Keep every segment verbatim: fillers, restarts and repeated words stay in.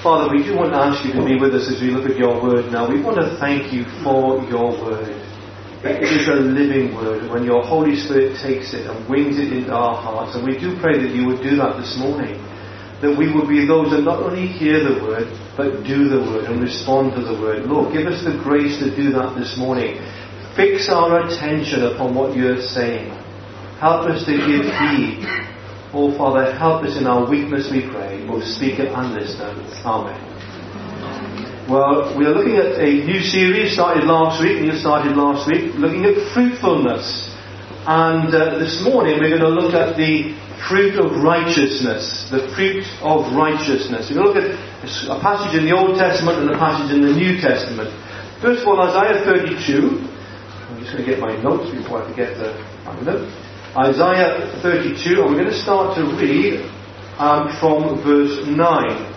Father, we do want to ask you to be with us as we look at your word now. We want to thank you for your word. It is a living word when your Holy Spirit takes it and wings it into our hearts. And we do pray that you would do that this morning. That we would be those that not only hear the word, but do the word and respond to the word. Lord, give us the grace to do that this morning. Fix our attention upon what you're saying. Help us to give heed. Oh, Father, help us in our weakness, we pray, both speaker and listener. Amen. Well, we are looking at a new series, started last week, and you started last week, looking at fruitfulness. And uh, this morning we're going to look at the fruit of righteousness. The fruit of righteousness. We're going to look at a passage in the Old Testament and a passage in the New Testament. First of all, Isaiah thirty-two. I'm just going to get my notes before I forget to find them. Isaiah thirty-two, and we're going to start to read um, from verse nine.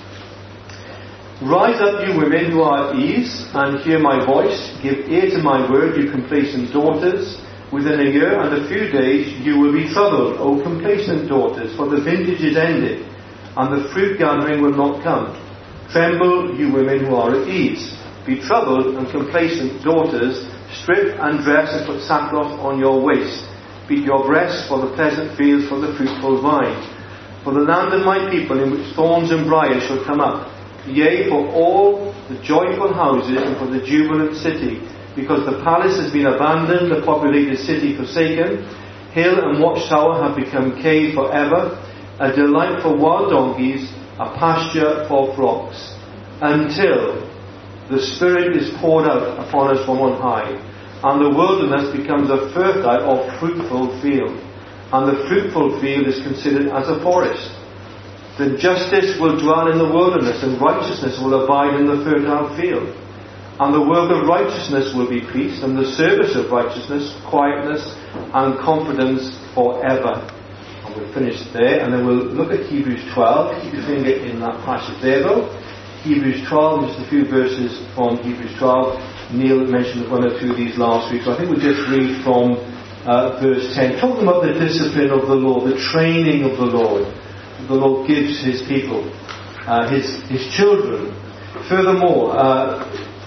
Rise up, you women who are at ease, and hear my voice. Give ear to my word, you complacent daughters. Within a year and a few days you will be troubled, O complacent daughters, for the vintage is ended, and the fruit gathering will not come. Tremble, you women who are at ease. Be troubled and complacent daughters. Strip and dress and put sackcloth on your waist. Beat your breasts for the pleasant fields, for the fruitful vine. For the land of my people, in which thorns and briars shall come up. Yea, for all the joyful houses and for the jubilant city. Because the palace has been abandoned, the populated city forsaken. Hill and watchtower have become cave forever. A delight for wild donkeys, a pasture for flocks. Until the Spirit is poured out upon us from on high, and the wilderness becomes a fertile or fruitful field, and the fruitful field is considered as a forest. Then justice will dwell in the wilderness, and righteousness will abide in the fertile field. And the work of righteousness will be peace, and the service of righteousness, quietness, and confidence forever. And we'll finish there, and then we'll look at Hebrews twelve. Keep your finger in that passage there, though. Hebrews twelve, just a few verses from Hebrews twelve. Neil mentioned one or two of these last week, so I think we'll just read from uh, verse ten. Talking about the discipline of the Lord, the training of the Lord. The Lord gives his people, uh, his, his children. Furthermore, uh,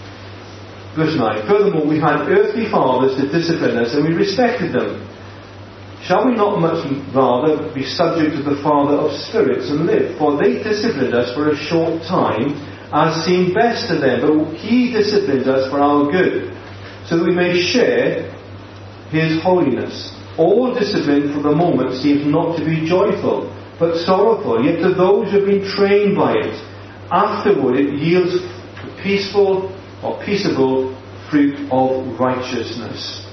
verse nine, furthermore we had earthly fathers to discipline us, and we respected them. Shall we not much rather be subject to the Father of spirits and live? For they disciplined us for a short time, as seemed best to them, but he disciplines us for our good, so that we may share his holiness. All discipline for the moment seems not to be joyful, but sorrowful, yet to those who have been trained by it, afterward it yields peaceful or peaceable fruit of righteousness.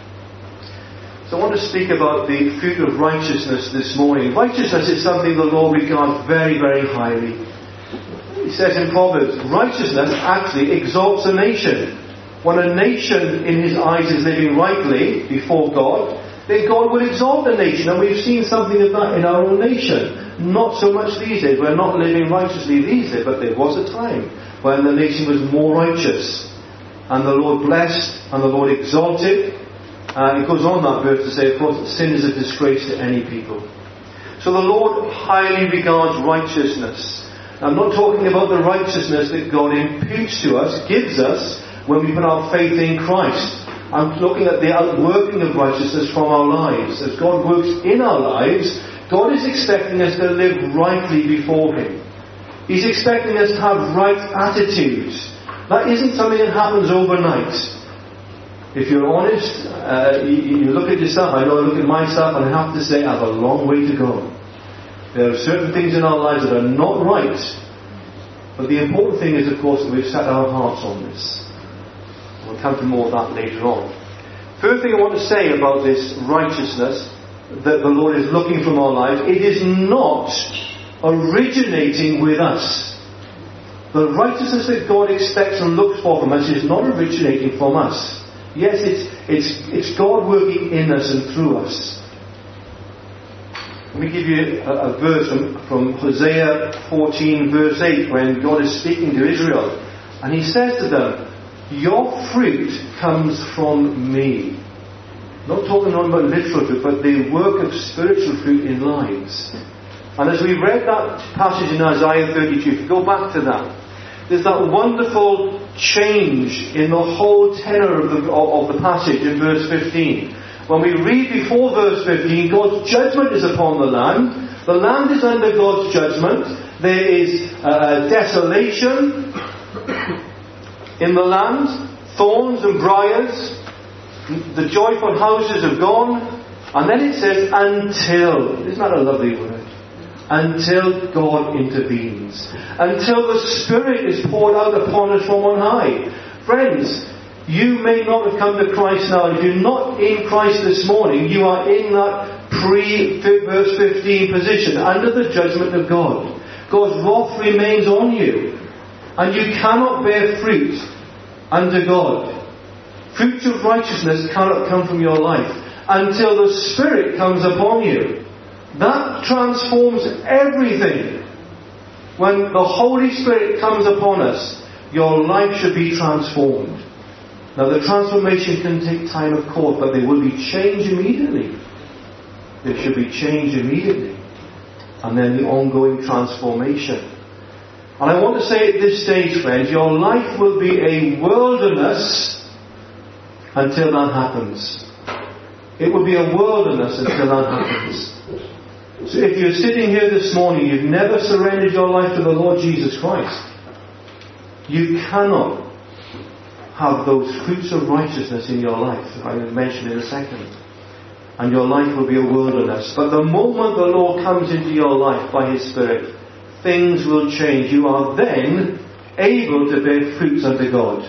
So I want to speak about the fruit of righteousness this morning. Righteousness is something the Lord regards very, very highly. He says in Proverbs, righteousness actually exalts a nation. When a nation in his eyes is living rightly before God, then God will exalt the nation. And we've seen something of that in our own nation. Not so much these days. We're not living righteously these days, but there was a time when the nation was more righteous. And the Lord blessed and the Lord exalted. And it goes on that verse to say, of course, that sin is a disgrace to any people. So the Lord highly regards righteousness. I'm not talking about the righteousness that God imputes to us, gives us, when we put our faith in Christ. I'm looking at the outworking of righteousness from our lives. As God works in our lives, God is expecting us to live rightly before him. He's expecting us to have right attitudes. That isn't something that happens overnight. If you're honest, uh, you, you look at yourself. I know I look at myself and I have to say I have a long way to go. There are certain things in our lives that are not right. But the important thing is, of course, that we've set our hearts on this. We'll come to more of that later on. First thing I want to say about this righteousness that the Lord is looking from our lives, it is not originating with us. The righteousness that God expects and looks for from us is not originating from us. Yes, it's, it's, it's God working in us and through us. Let me give you a, a verse from, from Hosea fourteen verse eight, when God is speaking to Israel. And he says to them, your fruit comes from me. Not talking about literal fruit, but the work of spiritual fruit in lives. And as we read that passage in Isaiah thirty-two, if you go back to that, there's that wonderful change in the whole tenor of the, of the passage in verse fifteen. When we read before verse fifteen, God's judgment is upon the land. The land is under God's judgment. There is uh, desolation in the land, thorns and briars. The joyful houses have gone. And then it says, until. Isn't that a lovely word? Until God intervenes. Until the Spirit is poured out upon us from on high. Friends, you may not have come to Christ now. If you're not in Christ this morning, you are in that pre-verse fifteen position, under the judgment of God. God's wrath remains on you. And you cannot bear fruit unto God. Fruits of righteousness cannot come from your life until the Spirit comes upon you. That transforms everything. When the Holy Spirit comes upon us, your life should be transformed. Now the transformation can take time, of course, but there will be change immediately. There should be change immediately. And then the ongoing transformation. And I want to say at this stage, friends, your life will be a wilderness until that happens. It will be a wilderness until that happens. So if you're sitting here this morning, you've never surrendered your life to the Lord Jesus Christ, you cannot have those fruits of righteousness in your life, I will mention in a second. And your life will be a wilderness. But the moment the Lord comes into your life by His Spirit, things will change. You are then able to bear fruits unto God.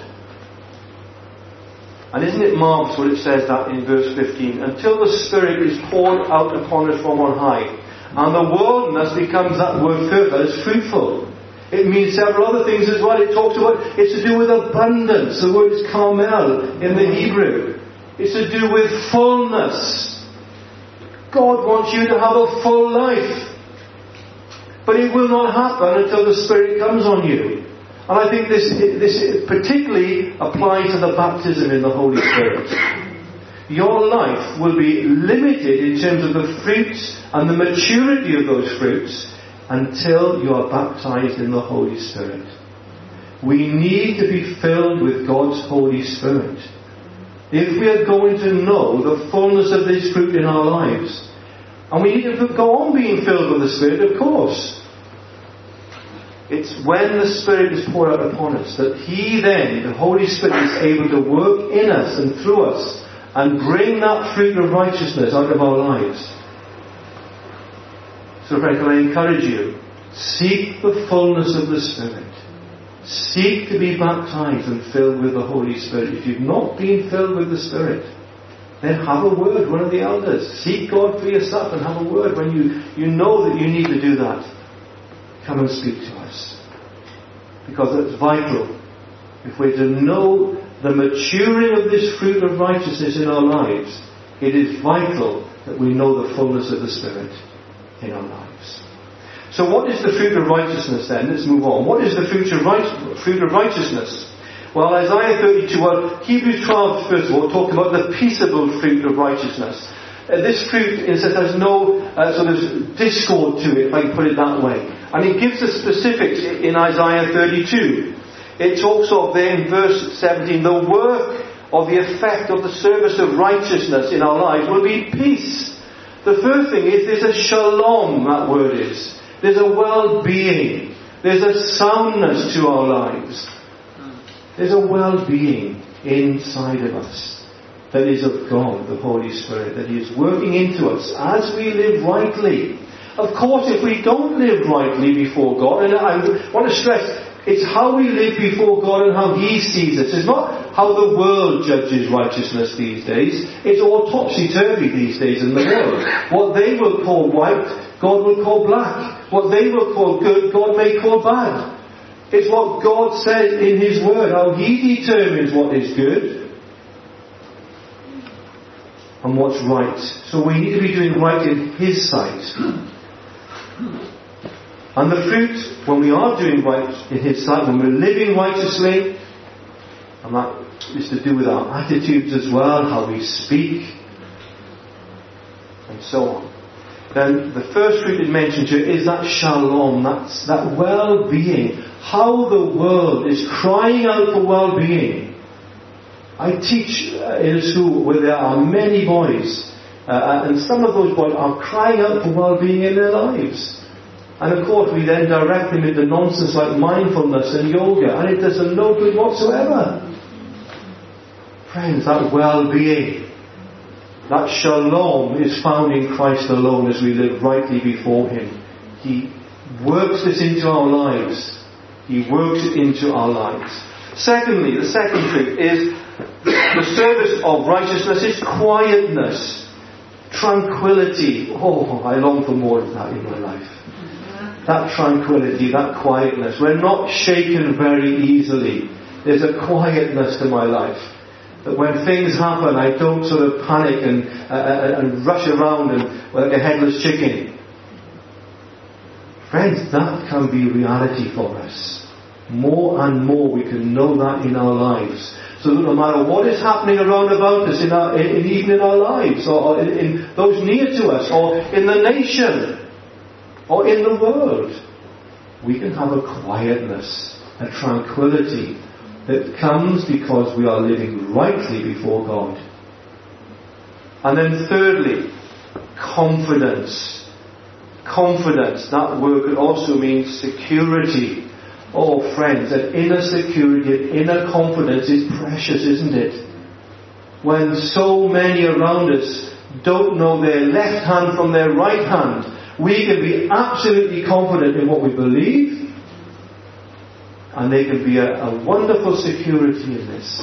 And isn't it marvellous what it says that in verse fifteen? Until the Spirit is poured out upon us from on high. And the wilderness becomes, that word further, as fruitful. It means several other things as well. It talks about, it's to do with abundance. The word is carmel in the Hebrew. It's to do with fullness. God wants you to have a full life. But it will not happen until the Spirit comes on you. And I think this, this particularly applies to the baptism in the Holy Spirit. Your life will be limited in terms of the fruits and the maturity of those fruits until you are baptized in the Holy Spirit. We need to be filled with God's Holy Spirit. If we are going to know the fullness of this fruit in our lives, and we need to go on being filled with the Spirit, of course. It's when the Spirit is poured out upon us that He then, the Holy Spirit, is able to work in us and through us and bring that fruit of righteousness out of our lives. So friends, can I encourage you, seek the fullness of the Spirit. Seek to be baptized and filled with the Holy Spirit. If you've not been filled with the Spirit, then have a word, one of the elders. Seek God for yourself and have a word when you, you know that you need to do that. Come and speak to us. Because it's vital. If we're to know the maturing of this fruit of righteousness in our lives, it is vital that we know the fullness of the Spirit in our lives. So what is the fruit of righteousness then? Let's move on. What is the fruit of, right, fruit of righteousness? Well, Isaiah thirty-two, well, Hebrews twelve, first of all, talk about the peaceable fruit of righteousness. Uh, this fruit, it says, has no uh, sort of discord to it, if I can put it that way. And it gives the specifics in Isaiah thirty-two. It talks of there in verse seventeen, the work or the effect of the service of righteousness in our lives will be peace. The first thing is there's a shalom, that word is. There's a well-being. There's a soundness to our lives. There's a well-being inside of us that is of God, the Holy Spirit, that He is working into us as we live rightly. Of course, if we don't live rightly before God, and I want to stress, it's how we live before God and how He sees us. It's not how the world judges righteousness these days. It's all topsy-turvy these days in the world. What they will call white, God will call black. What they will call good, God may call bad. It's what God says in His Word, how He determines what is good and what's right. So we need to be doing right in His sight. And the fruit, when we are doing right in His sight, when we're living righteously, and that is to do with our attitudes as well, how we speak, and so on. then the first fruit it mentions here is that shalom, that's that well-being. How the world is crying out for well-being. I teach uh, in a school where there are many boys, uh, and some of those boys are crying out for well-being in their lives. And of course we then direct them into nonsense like mindfulness and yoga, and it does them no good whatsoever. Friends, that well-being, that shalom is found in Christ alone as we live rightly before Him. He works this into our lives. He works it into our lives. Secondly, the second truth is the service of righteousness is quietness, tranquility. Oh, I long for more of that in my life. That tranquility, that quietness. We're not shaken very easily. There's a quietness to my life. That when things happen, I don't sort of panic and, uh, and rush around and like a headless chicken. Friends, that can be reality for us. More and more we can know that in our lives. So that no matter what is happening around about us, in our, in, even in our lives, or in, in those near to us, or in the nation, or in the world, we can have a quietness, a tranquility that comes because we are living rightly before God. And then thirdly, confidence. Confidence, that word could also mean security. Oh friends, an inner security, an inner confidence is precious, isn't it? When so many around us don't know their left hand from their right hand, we can be absolutely confident in what we believe, and there can be a, a wonderful security in this.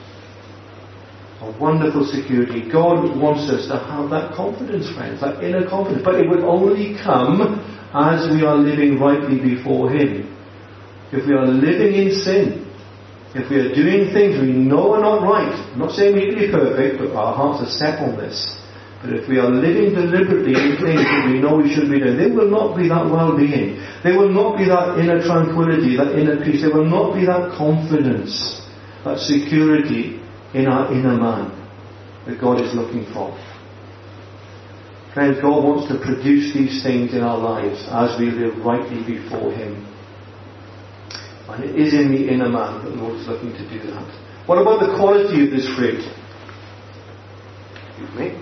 A wonderful security. God wants us to have that confidence, friends, that inner confidence. But it will only come as we are living rightly before Him. If we are living in sin, if we are doing things we know are not right, I'm not saying we need to be perfect, but our hearts are set on this. But if we are living deliberately in things that we know we should be doing, there will not be that well-being. There will not be that inner tranquility, that inner peace. There will not be that confidence, that security in our inner man that God is looking for. Friends, God wants to produce these things in our lives as we live rightly before Him. And it is in the inner man that the Lord is looking to do that. What about the quality of this fruit? Excuse me.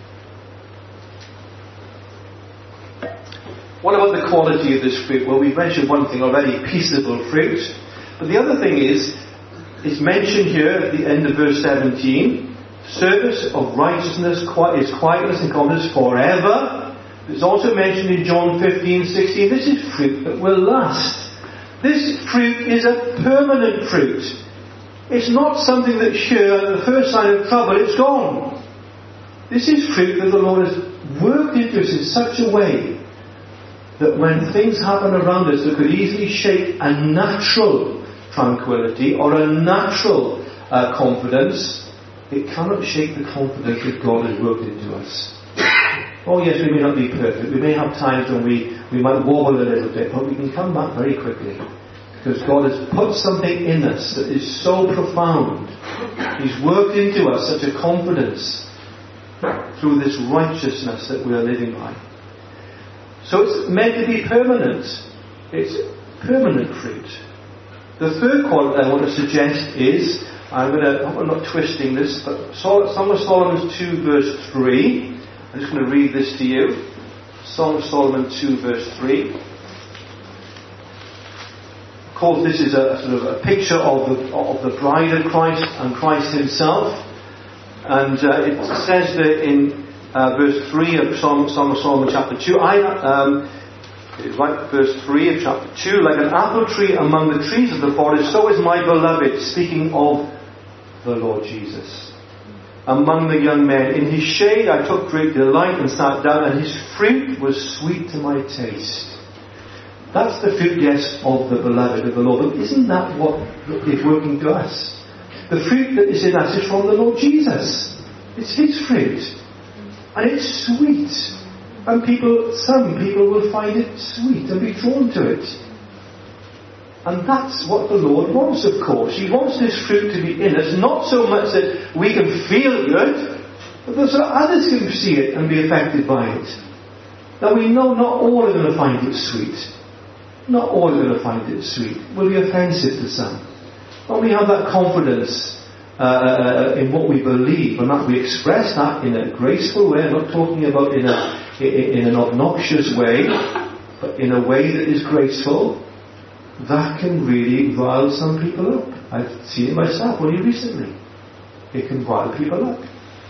What about the quality of this fruit? Well, we've mentioned one thing already, peaceable fruit. But the other thing is, it's mentioned here at the end of verse seventeen, service of righteousness is quietness and confidence forever. It's also mentioned in John fifteen sixteen, this is fruit that will last. This fruit is a permanent fruit. It's not something that here, at the first sign of trouble, it's gone. This is fruit that the Lord has worked into us in such a way that when things happen around us that could easily shake a natural tranquility or a natural uh, confidence, it cannot shake the confidence that God has worked into us. Oh yes, we may not be perfect. We may have times when we, we might wobble a little bit, but we can come back very quickly. Because God has put something in us that is so profound. He's worked into us such a confidence through this righteousness that we are living by. So it's meant to be permanent. It's permanent fruit. The third quality I want to suggest is, I'm going to, I'm not twisting this, but Song of Solomon two verse three. I'm just going to read this to you. Song of Solomon two verse three. Of course, this is a sort of a picture of the, of the bride of Christ and Christ Himself. And uh, it says there in uh, verse three of Song, Song of Solomon chapter two, I, um, it's right, verse three of chapter two, like an apple tree among the trees of the forest, so is my beloved, speaking of the Lord Jesus. Among the young men, in His shade I took great delight and sat down, and His fruit was sweet to my taste. That's the fruit, yes, of the beloved of the Lord. But isn't that what is working to us? The fruit that is in us is from the Lord Jesus. It's His fruit. And it's sweet. And people, some people will find it sweet and be drawn to it. And that's what the Lord wants, of course. He wants this fruit to be in us, not so much that we can feel good, but so others can see it and be affected by it. Now we know not all are going to find it sweet. Not all are going to find it sweet. It will be offensive to some. But we have that confidence uh, in what we believe, and that we express that in a graceful way. I'm not talking about in a in an obnoxious way, but in a way that is graceful. That can really rile some people up. I've seen it myself only recently. It can rile people up.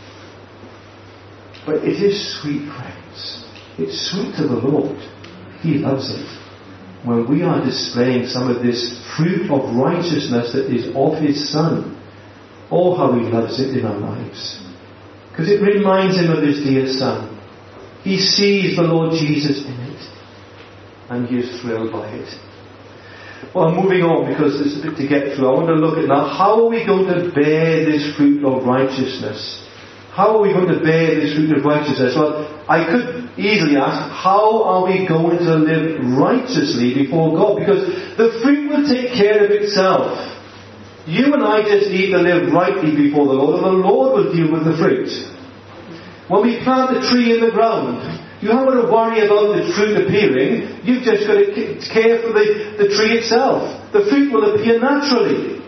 But it is sweet, friends. It's sweet to the Lord. He loves it. When we are displaying some of this fruit of righteousness that is of His Son. Oh, how He loves it in our lives. Because it reminds Him of His dear Son. He sees the Lord Jesus in it. And He is thrilled by it. Well, moving on, because there's a bit to get through. I want to look at now, how are we going to bear this fruit of righteousness? How are we going to bear this fruit of righteousness? Well, I could easily ask, how are we going to live righteously before God? Because the fruit will take care of itself. You and I just need to live rightly before the Lord, and the Lord will deal with the fruit. When we plant the tree in the ground, you haven't got to worry about the fruit appearing. You've just got to care for the, the tree itself. The fruit will appear naturally.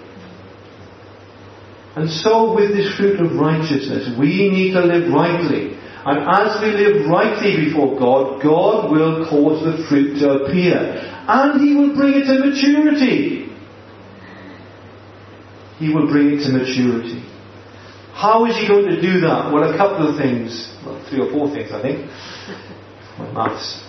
And so with this fruit of righteousness, we need to live rightly. And as we live rightly before God, God will cause the fruit to appear. And He will bring it to maturity. He will bring it to maturity. How is He going to do that? Well, a couple of things. Well, three or four things, I think. My maths.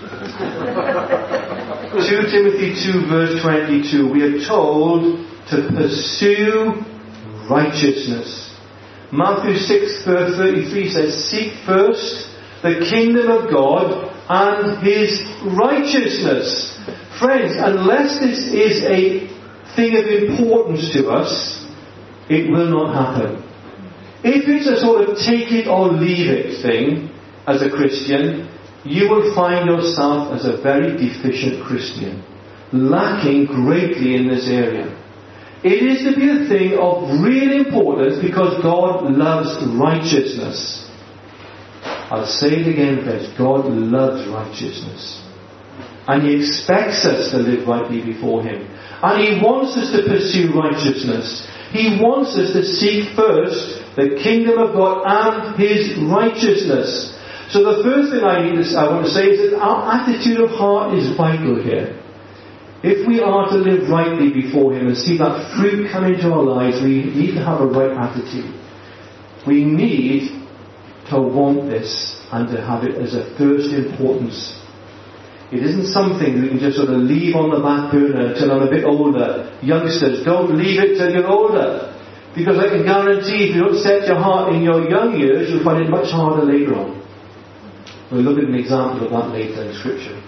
Second Timothy two verse twenty-two. We are told to pursue righteousness. Matthew six verse thirty-three says, seek first the kingdom of God and His righteousness. Friends, unless this is a thing of importance to us, it will not happen. If it's a sort of take it or leave it thing as a Christian, you will find yourself as a very deficient Christian, lacking greatly in this area. It is to be a thing of real importance because God loves righteousness. I'll say it again, friends. God loves righteousness. And He expects us to live rightly before Him. And He wants us to pursue righteousness. He wants us to seek first the kingdom of God and His righteousness. So the first thing I need to, I want to say is that our attitude of heart is vital here. If we are to live rightly before Him and see that fruit come into our lives, we need to have a right attitude. We need to want this and to have it as a first importance. It isn't something we can just sort of leave on the back burner until I'm a bit older. Youngsters, don't leave it till you're older. Because I can guarantee if you don't set your heart in your young years, you'll find it much harder later on. We'll look at an example of that later in Scripture.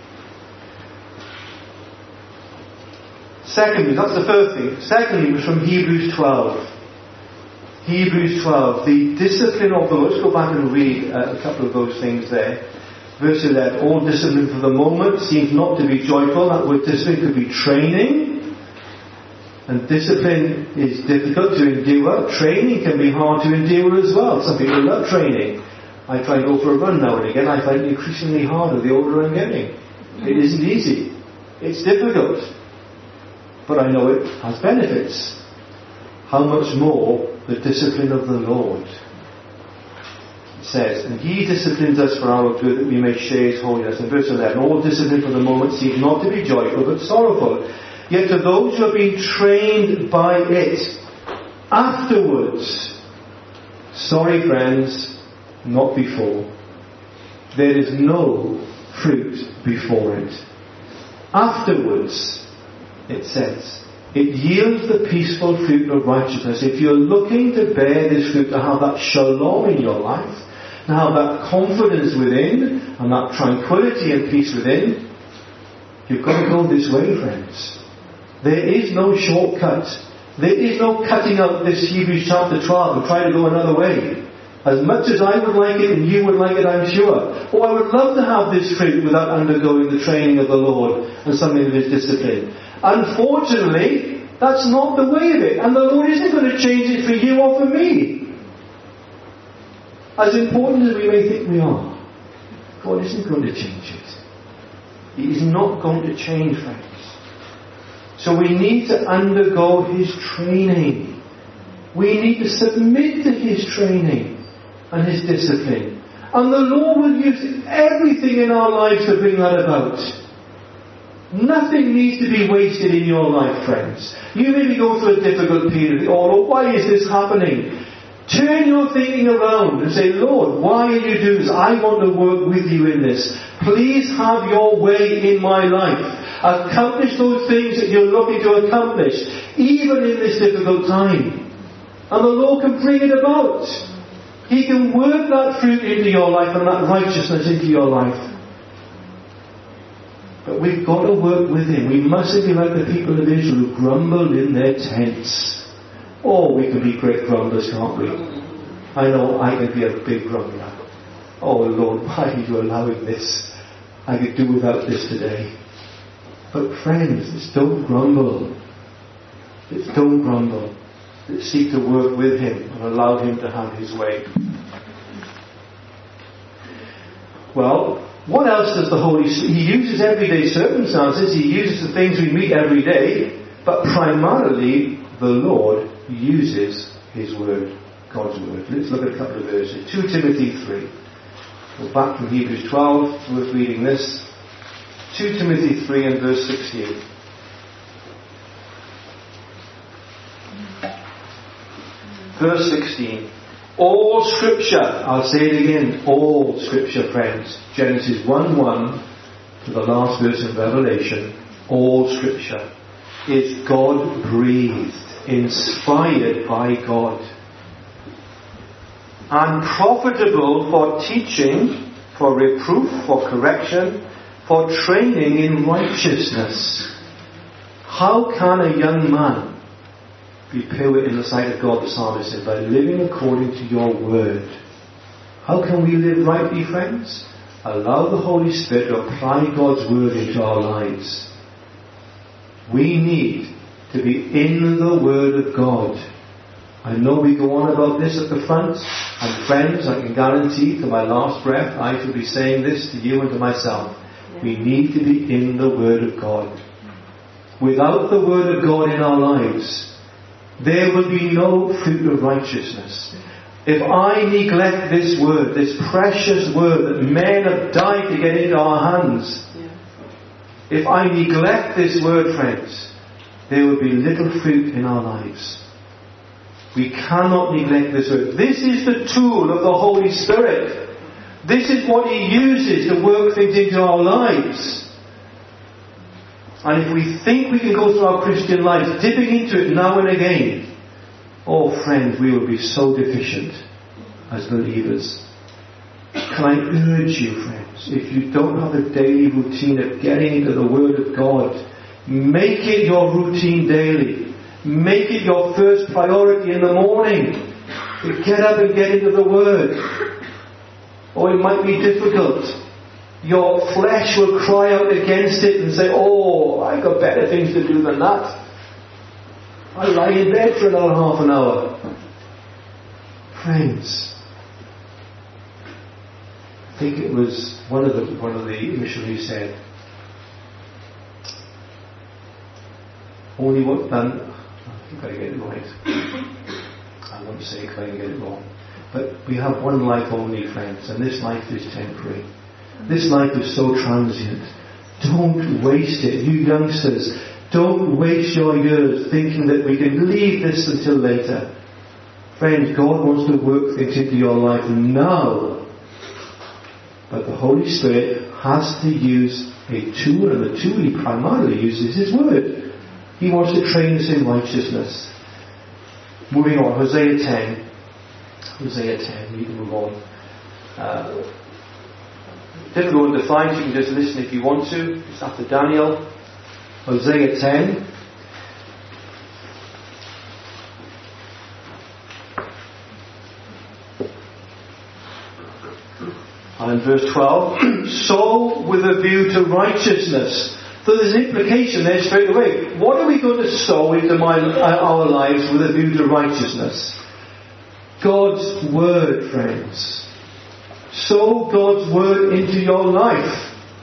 Secondly, that's the first thing. Secondly, was from Hebrews twelve. Hebrews twelve, the discipline of the Lord. Let's go back and read uh, a couple of those things there. Verse eleven, all discipline for the moment seems not to be joyful. That word discipline could be training. And discipline is difficult to endure. Training can be hard to endure as well. Some people love training. I try and go for a run now and again. I find it increasingly harder the older I'm getting. It isn't easy. It's difficult. But I know it has benefits. How much more the discipline of the Lord. It says, and He disciplines us for our good that we may share His holiness. In verse eleven, all discipline for the moment seems not to be joyful but sorrowful. Yet to those who have been trained by it, afterwards, sorry friends, not before. There is no fruit before it. Afterwards, it says, it yields the peaceful fruit of righteousness. If you're looking to bear this fruit, to have that shalom in your life, to have that confidence within, and that tranquility and peace within, you've got to go this way, friends. There is no shortcut. There is no cutting out this Hebrews chapter twelve and trying to go another way. As much as I would like it and you would like it, I'm sure. Oh, I would love to have this fruit without undergoing the training of the Lord and something of His discipline. Unfortunately, that's not the way of it. And the Lord isn't going to change it for you or for me. As important as we may think we are. God isn't going to change it. He is not going to change, friends. So we need to undergo His training. We need to submit to His training and His discipline. And the Lord will use everything in our lives to bring that about. Nothing needs to be wasted in your life, friends. You maybe go through a difficult period. Oh, Lord, why is this happening? Turn your thinking around and say, Lord, why are you doing this? I want to work with you in this. Please have your way in my life. Accomplish those things that you're looking to accomplish, even in this difficult time. And the Lord can bring it about. He can work that fruit into your life and that righteousness into your life. But we've got to work with Him. We mustn't be like the people of Israel who grumbled in their tents. Oh, we can be great grumblers, can't we? I know I can be a big grumbler. Oh Lord, why are you allowing this? I could do without this today. But friends, it's don't grumble. It's don't grumble. It's seek to work with Him and allow Him to have His way. Well, what else does the Holy Spirit... He uses everyday circumstances. He uses the things we meet every day. But primarily, the Lord uses His Word, God's Word. Let's look at a couple of verses. Second Timothy three. We're back from Hebrews twelve. Worth reading this. Second Timothy three and verse sixteen. Verse sixteen. All Scripture, I'll say it again, all Scripture, friends. Genesis one one to the last verse in Revelation. All Scripture is God-breathed, inspired by God, and profitable for teaching, for reproof, for correction, for training in righteousness. How can a young man be pure in the sight of God, the psalmist said, by living according to your word? How can we live rightly, friends? Allow the Holy Spirit to apply God's word into our lives. We need to be in the Word of God. I know we go on about this at the front, and friends, I can guarantee to my last breath, I shall be saying this to you and to myself. We need to be in the Word of God. Without the Word of God in our lives, there will be no fruit of righteousness. If I neglect this Word, this precious Word that men have died to get into our hands, if I neglect this Word, friends, there will be little fruit in our lives. We cannot neglect this Word. This is the tool of the Holy Spirit. This is what He uses to work things into our lives. And if we think we can go through our Christian lives dipping into it now and again, oh friends, we will be so deficient as believers. Can I urge you, friends, if you don't have a daily routine of getting into the Word of God, make it your routine daily. Make it your first priority in the morning. To get up and get into the Word. Or it might be difficult. Your flesh will cry out against it and say, oh, I've got better things to do than that. I'll lie in bed for another half an hour. Friends, I think it was one of the one of the missionaries said, only what done. I think I get it right. I won't say if I get it wrong. But we have one life only, friends, and this life is temporary. This life is so transient. Don't waste it, you youngsters. Don't waste your years thinking that we can leave this until later. Friends, God wants to work things into your life now. But the Holy Spirit has to use a tool, and the tool He primarily uses is His Word. He wants to train us in righteousness. Moving on, Hosea ten. Hosea ten, we can move on. Uh, difficult to find, you can just listen if you want to. It's after Daniel. Hosea ten. And in verse twelve, sow with a view to righteousness. So there's an implication there straight away. What are we going to sow into my, our lives with a view to righteousness? God's Word, friends. sow God's word into your life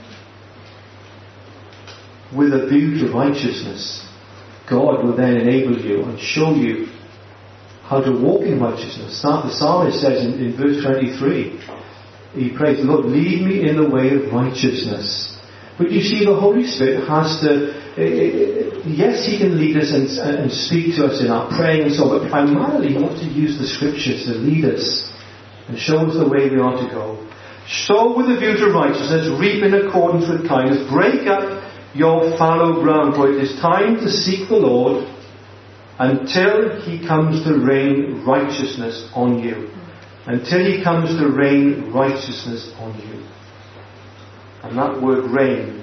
with a view to righteousness. God will then enable you and show you how to walk in righteousness. The psalmist says in, in verse twenty-three, he prays, Lord, lead me in the way of righteousness. But you see, the Holy Spirit has to, uh, yes, He can lead us and, and speak to us in our praying and so on, but primarily He wants to use the Scriptures to lead us and show us the way we ought to go. Sow with a view to righteousness, reap in accordance with kindness, break up your fallow ground, for it is time to seek the Lord until He comes to rain righteousness on you. Until He comes to rain righteousness on you. And that word rain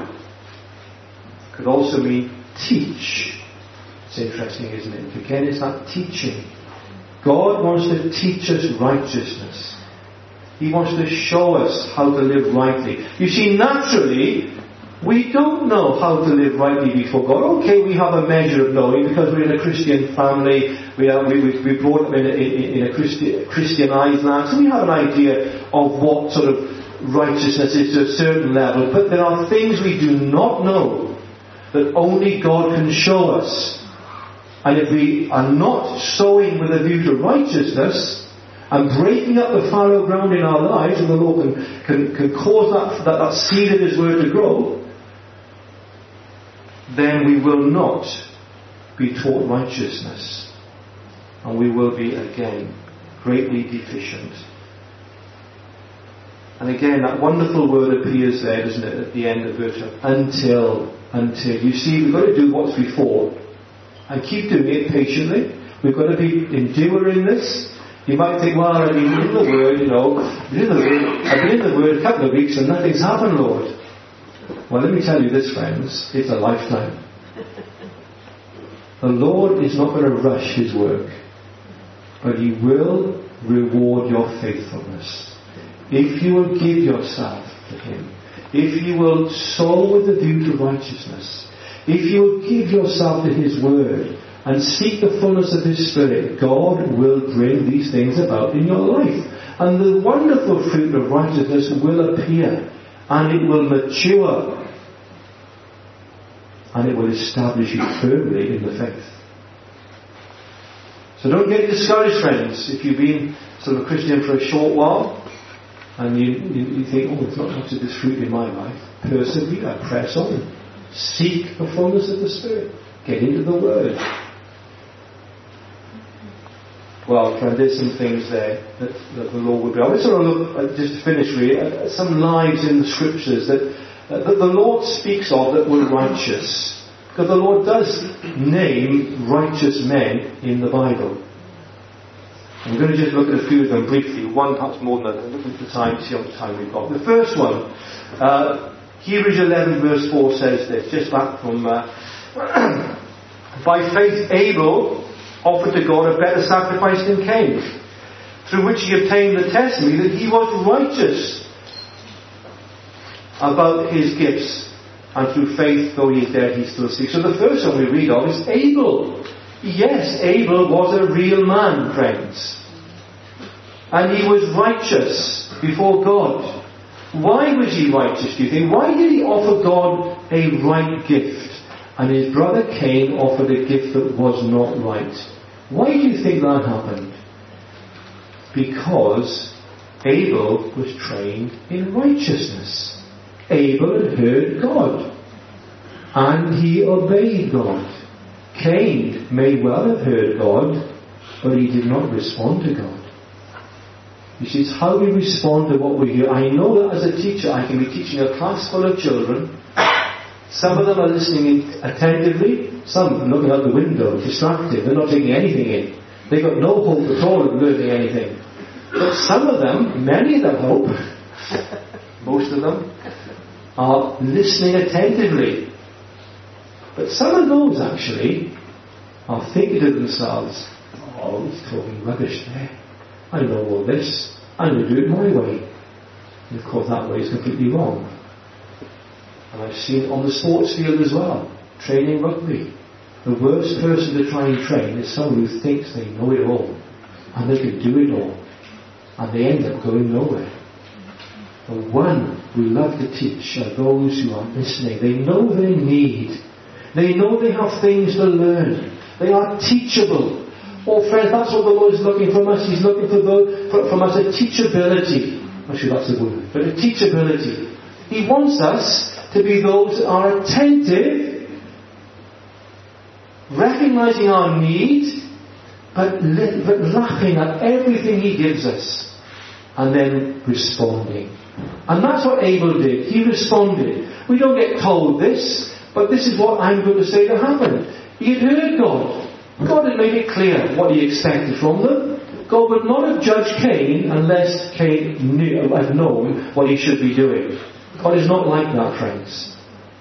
could also mean teach. It's interesting, isn't it? Again, it's that teaching. God wants to teach us righteousness. He wants to show us how to live rightly. You see, naturally, we don't know how to live rightly before God. Okay, we have a measure of knowing because we're in a Christian family. We are we we, we brought up in a, in a Christi, Christianized land, so we have an idea of what sort of righteousness is to a certain level. But there are things we do not know that only God can show us. And if we are not sowing with a view to righteousness and breaking up the fallow ground in our lives, and the Lord can can, can cause that, that that seed of His word to grow, then we will not be taught righteousness. And we will be, again, greatly deficient. And again, that wonderful word appears there, doesn't it, at the end of verse until, until. You see, we've got to do what's before. And keep doing it patiently. We've got to be enduring this. You might think, well, I've been in the Word, you know, I've been in the Word, I've been in the Word a couple of weeks and nothing's happened, Lord. Well, let me tell you this, friends, it's a lifetime. The Lord is not going to rush His work, but He will reward your faithfulness. If you will give yourself to Him, if you will sow with a view to righteousness, if you will give yourself to His Word and seek the fullness of His Spirit, God will bring these things about in your life. And the wonderful fruit of righteousness will appear, and it will mature, and it will establish you firmly in the faith. So don't get discouraged, friends, if you've been sort of a Christian for a short while and you, you, you think, oh, there's not much of this fruit in my life. Persevere, press on, seek the fullness of the Spirit, get into the Word. Well, friend, there's some things there that, that the Lord would do. I want to sort of look, uh, just to finish really, at some lives in the Scriptures that, uh, that the Lord speaks of that were righteous. Because the Lord does name righteous men in the Bible. I'm going to just look at a few of them briefly. One perhaps more than another. Look at the time, see how much time we've got. The first one, uh, Hebrews eleven verse four says this, just back from, uh, by faith Abel offered to God a better sacrifice than Cain, through which he obtained the testimony that he was righteous about his gifts, and through faith, though he is dead, he still speaks. So the first one we read of is Abel. Yes, Abel was a real man, friends. And he was righteous before God. Why was he righteous, do you think? Why did he offer God a right gift? And his brother Cain offered a gift that was not right. Why do you think that happened? Because Abel was trained in righteousness. Abel had heard God, and he obeyed God. Cain may well have heard God, but he did not respond to God. You see, it's how we respond to what we hear. I know that as a teacher, I can be teaching a class full of children. Some of them are listening attentively, some looking out the window, distracted. They're not taking anything in. They've got no hope at all of learning anything. But some of them, many of them hope, most of them, are listening attentively. But some of those actually are thinking to themselves, oh, he's talking rubbish there. I know all this. I'm going to do it my way. And of course that way is completely wrong. And I've seen it on the sports field as well, training rugby. The worst person to try and train is someone who thinks they know it all, and they can do it all, and they end up going nowhere. The one who love to teach are those who are listening. They know their need. They know they have things to learn. They are teachable. Oh friends, that's what the Lord is looking from us. He's looking for those, for, from us a teachability. I'm sure that's the word. But a teachability. He wants us to be those that are attentive, recognizing our need, but, li- but laughing at everything He gives us. And then responding. And that's what Abel did. He responded. We don't get told this, but this is what I'm going to say to happen. He had heard God. God had made it clear what He expected from them. God would not have judged Cain unless Cain knew, had known what he should be doing. God is not like that, friends.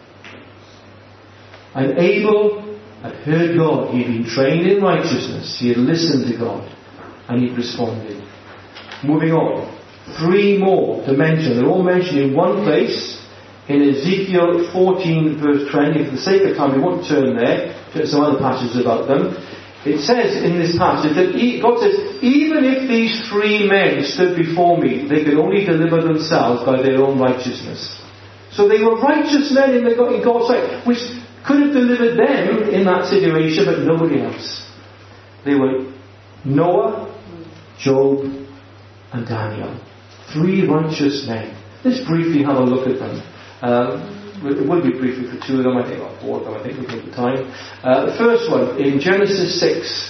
And Abel had heard God. He had been trained in righteousness. He had listened to God. And he responded. Moving on. Three more to mention. They're all mentioned in one place. In Ezekiel fourteen verse twenty. For the sake of time we won't turn there. There's some other passages about them. It says in this passage that God says, even if these three men stood before me, they could only deliver themselves by their own righteousness. So they were righteous men in, the, in God's sight, which could have delivered them in that situation, but nobody else. They were Noah, Job, and Daniel. Three righteous men. Let's briefly have a look at them. Um, It will be briefly for two of them, I think, or four of them, I think, we'll take the time. Uh, the first one, in Genesis six.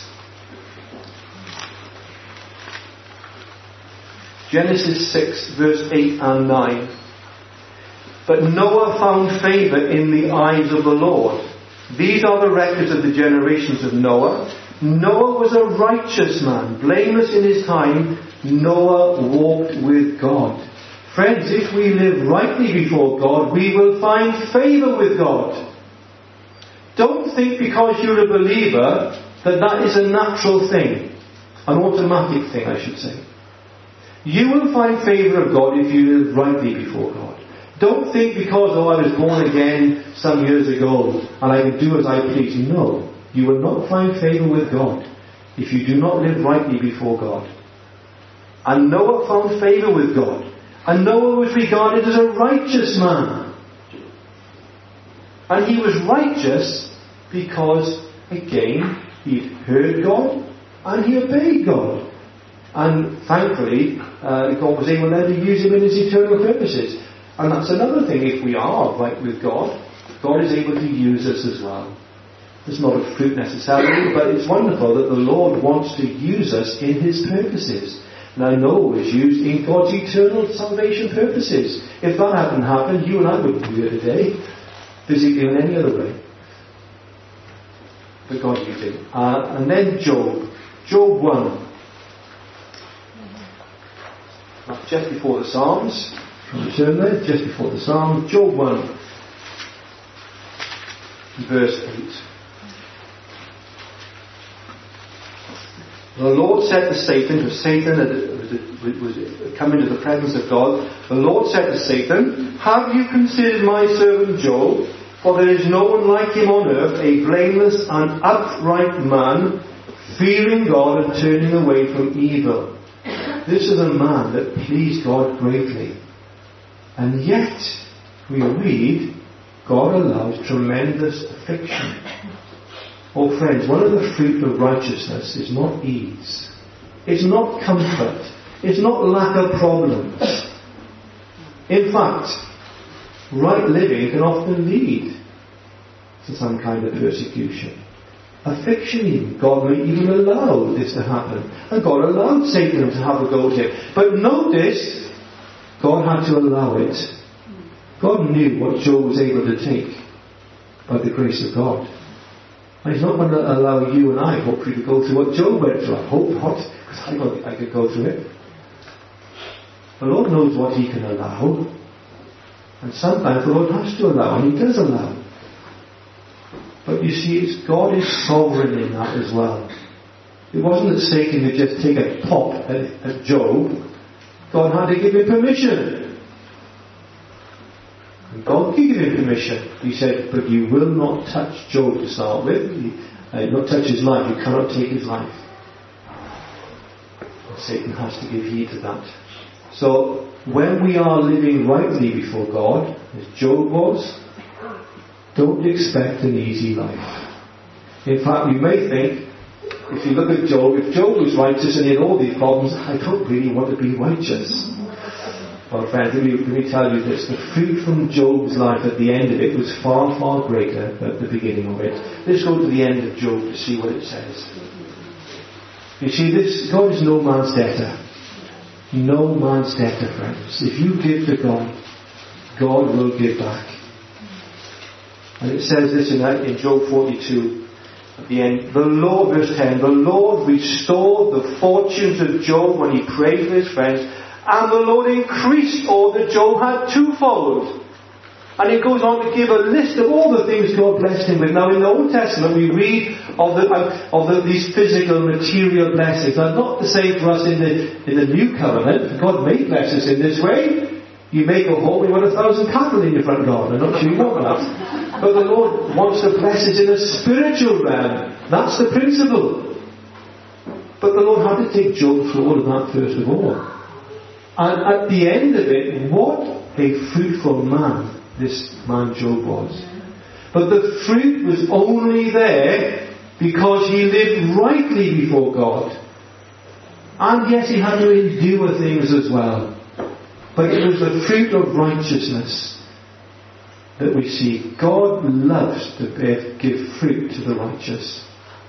Genesis six, verse eight and nine. But Noah found favour in the eyes of the Lord. These are the records of the generations of Noah. Noah was a righteous man, blameless in his time. Noah walked with God. Friends, if we live rightly before God, we will find favour with God. Don't think because you're a believer that that is a natural thing. An automatic thing, I should say. You will find favour of God if you live rightly before God. Don't think because, oh, I was born again some years ago and I can do as I please. No, you will not find favour with God if you do not live rightly before God. And Noah found favour with God. And Noah was regarded as a righteous man. And he was righteous because, again, he heard God and he obeyed God. And thankfully, uh, God was able then to use him in his eternal purposes. And that's another thing. If we are right with God, God is able to use us as well. It's not a fruit necessarily, but it's wonderful that the Lord wants to use us in his purposes. Now Noah was used in God's eternal salvation purposes. If that hadn't happened, you and I wouldn't be here today, physically in any other way. But God used him. Uh, and then Job. Job one. That's just before the Psalms. Turn there, just before the Psalms. Job one. Verse eight. The Lord said to Satan, to Satan that was come into the presence of God, the Lord said to Satan, have you considered my servant Job? For there is no one like him on earth, a blameless and upright man, fearing God and turning away from evil. This is a man that pleased God greatly. And yet, we read, God allows tremendous affliction. Oh friends, one of the fruit of righteousness is not ease. It's not comfort. It's not lack of problems. In fact, right living can often lead to some kind of persecution. Affliction even. God may even allow this to happen. And God allowed Satan to have a go at him. But notice, God had to allow it. God knew what Job was able to take by the grace of God. And he's not going to allow you and I, hopefully, to go through what Job went through. I hope not, because I don't think I could go through it. The Lord knows what he can allow. And sometimes the Lord has to allow, and he does allow. But you see, it's God is sovereign in that as well. It wasn't that Satan could just take a pop at, at Job. God had to give him permission. And God gave him permission. He said, but you will not touch Job to start with. You, uh, not touch his life. You cannot take his life. And Satan has to give heed to that. So, when we are living rightly before God, as Job was, don't expect an easy life. In fact, you may think, if you look at Job, if Job was righteous and he had all these problems, I don't really want to be righteous. Well, friends, let me, let me tell you this. The fruit from Job's life at the end of it was far, far greater than at the beginning of it. Let's go to the end of Job to see what it says. You see, this God is no man's debtor. No man's debtor, friends. If you give to God, God will give back. And it says this in, in Job forty-two, at the end. The Lord, verse ten, the Lord restored the fortunes of Job when he prayed for his friends, and the Lord increased all that Job had twofold. And it goes on to give a list of all the things God blessed him with. Now in the Old Testament we read of the of the, these physical, material blessings. Now not the same for us in the in the New Covenant. God may bless us in this way. You make a home, you want a thousand cattle in your front garden. I'm not sure you want that. But the Lord wants to bless us in a spiritual realm. That's the principle. But the Lord had to take Job through all of that first of all. And at the end of it, what a fruitful man this man Job was. But the fruit was only there because he lived rightly before God. And yes, he had to endure things as well. But it was the fruit of righteousness that we see. God loves to bear, give fruit to the righteous.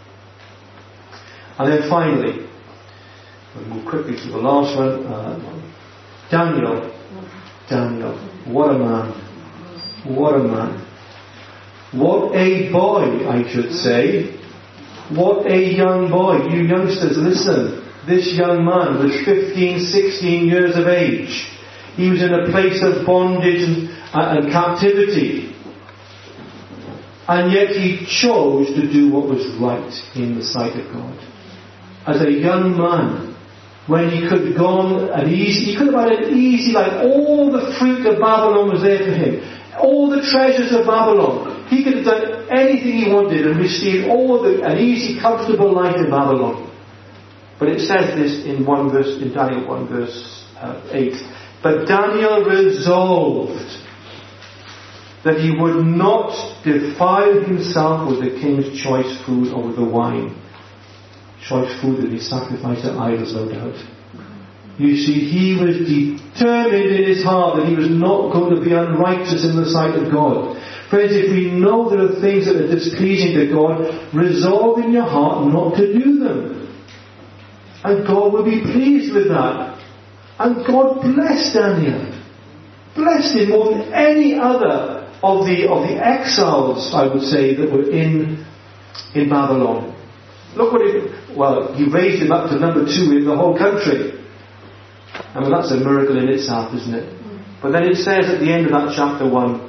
And then finally, we'll move quickly to the last one. Uh, Daniel. Daniel. What a man. What a man. What a boy, I should say. What a young boy. You youngsters, listen. This young man was fifteen, sixteen years of age. He was in a place of bondage and, uh, and captivity. And yet he chose to do what was right in the sight of God. As a young man, when he could have gone an easy, he could have had an easy life. All the fruit of Babylon was there for him. All the treasures of Babylon. He could have done anything he wanted and received all the, an easy, comfortable life in Babylon. But it says this in one verse, in Daniel one verse uh, eight. But Daniel resolved that he would not defile himself with the king's choice food or with the wine. Choice food that he sacrificed to idols, no doubt. You see, he was determined in his heart that he was not going to be unrighteous in the sight of God. Friends, if we know there are things that are displeasing to God, resolve in your heart not to do them. And God will be pleased with that. And God blessed Daniel. Blessed him more than any other of the of the exiles, I would say, that were in in Babylon. Look what he, well, he raised him up to number two in the whole country. I mean, that's a miracle in itself, isn't it? But then it says at the end of that chapter one,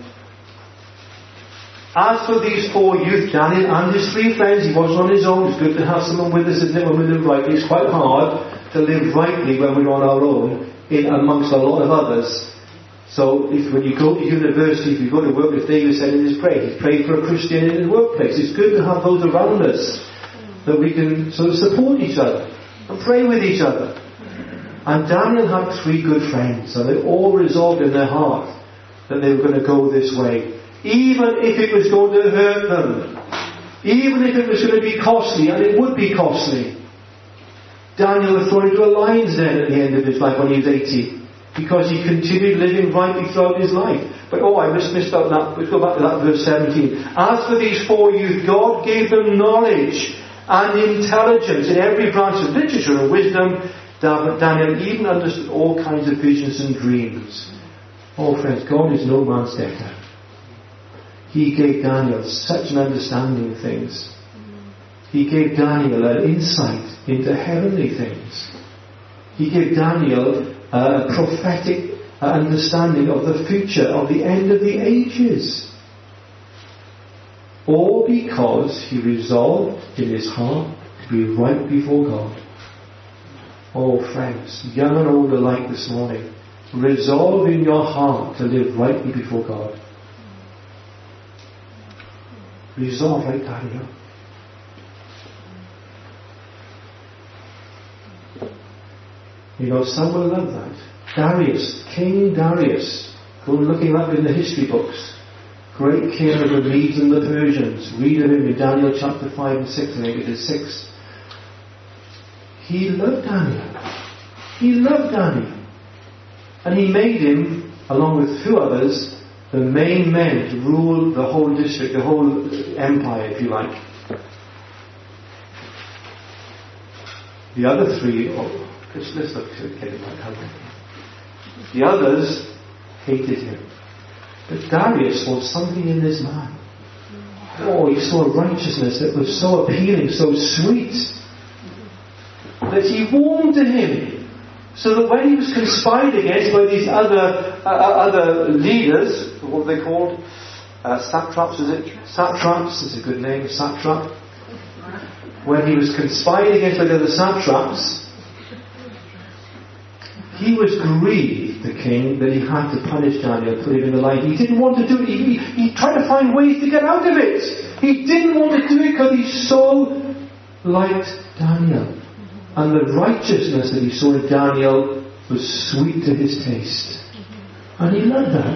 as for these four youth, Daniel and his three friends, he wasn't on his own. It's good to have someone with us, isn't it, when we live rightly. It's quite hard to live rightly when we're on our own, in amongst a lot of others. So if when you go to university, if you go to work, if David said in his prayer, he prayed for a Christian in his workplace. It's good to have those around us that we can sort of support each other and pray with each other. And Daniel had three good friends, and they all resolved in their heart that they were going to go this way, even if it was going to hurt them, even if it was going to be costly, and it would be costly. Daniel was thrown into a lion's den at the end of his life when he was eighty, because he continued living rightly throughout his life. But oh, I missed, missed out that. Let's go back to that verse seventeen. As for these four youth, God gave them knowledge and intelligence in every branch of literature and wisdom. Daniel even understood all kinds of visions and dreams. Oh friends, God is no man's debtor. He gave Daniel such an understanding of things. He gave Daniel an insight into heavenly things. He gave Daniel a prophetic understanding of the future, of the end of the ages. All because he resolved in his heart to be right before God. Oh friends, young and old alike this morning, resolve in your heart to live rightly before God. Resolve like Daniel. You know, some will love that. Darius, King Darius. Go and look him up in the history books. Great king of the Medes and the Persians. Read of him in Daniel chapter five and six, I think it is six. He loved Daniel. He loved Daniel. And he made him, along with two others, the main men to rule the whole district, the whole empire, if you like. The other three, oh, let's look to get it right. The others hated him. But Darius saw something in this man. Oh, he saw a righteousness that was so appealing, so sweet, that he warmed to him. So that when he was conspired against by these other uh, other leaders, what are they called? Uh, satraps, is it? Satraps is a good name, satrap. When he was conspired against by the other satraps, he was grieved, the king, that he had to punish Daniel, put him in the light. He didn't want to do it. He, he, he tried to find ways to get out of it. He didn't want to do it because he so liked Daniel. And the righteousness that he saw in Daniel was sweet to his taste. And he loved that.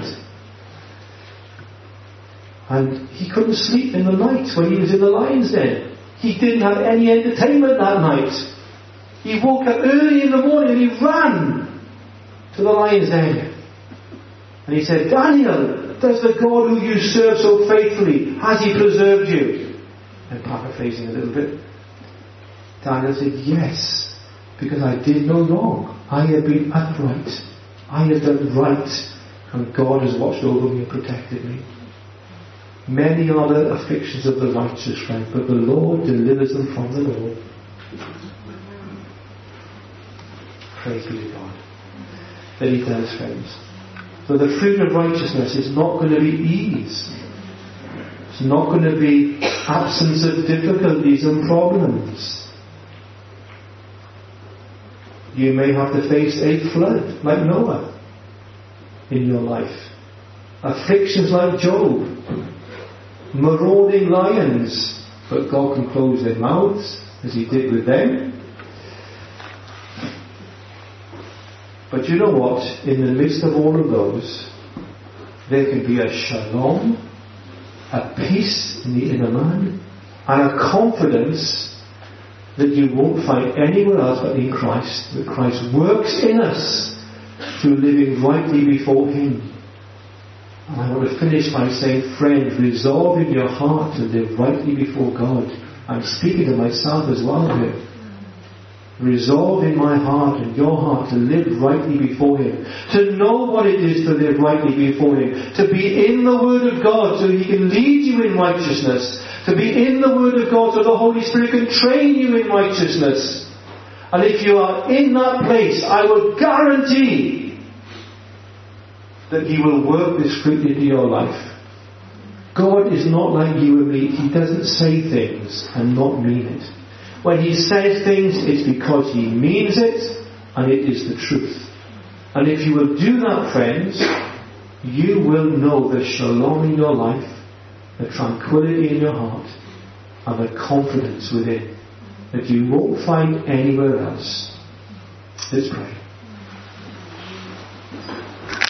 And he couldn't sleep in the night when he was in the lion's den. He didn't have any entertainment that night. He woke up early in the morning and he ran to the lion's den. And he said, Daniel, does the God who you serve so faithfully, has he preserved you? I'm paraphrasing a little bit. Daniel said, yes, because I did no wrong. I have been upright. I have done right. And God has watched over me and protected me. Many are the afflictions of the righteous, friend, but the Lord delivers them from the Lord. Praise be to God. That he does, friends. So the fruit of righteousness is not going to be ease. It's not going to be absence of difficulties and problems. You may have to face a flood like Noah in your life. Afflictions like Job. Marauding lions. But God can close their mouths as he did with them. But you know what? In the midst of all of those, there can be a shalom, a peace in the inner man, and a confidence that you won't find anywhere else but in Christ. That Christ works in us through living rightly before him. And I want to finish by saying, friend, resolve in your heart to live rightly before God. I'm speaking to myself as well here. Resolve in my heart and your heart to live rightly before him. To know what it is to live rightly before him. To be in the Word of God so he can lead you in righteousness. To be in the Word of God so the Holy Spirit can train you in righteousness. And if you are in that place, I will guarantee that he will work this fruit into your life. God is not like you and me. He doesn't say things and not mean it. When he says things, it's because he means it, and it is the truth. And if you will do that, friends, you will know the shalom in your life, the tranquility in your heart, and the confidence within that you won't find anywhere else. Let's pray.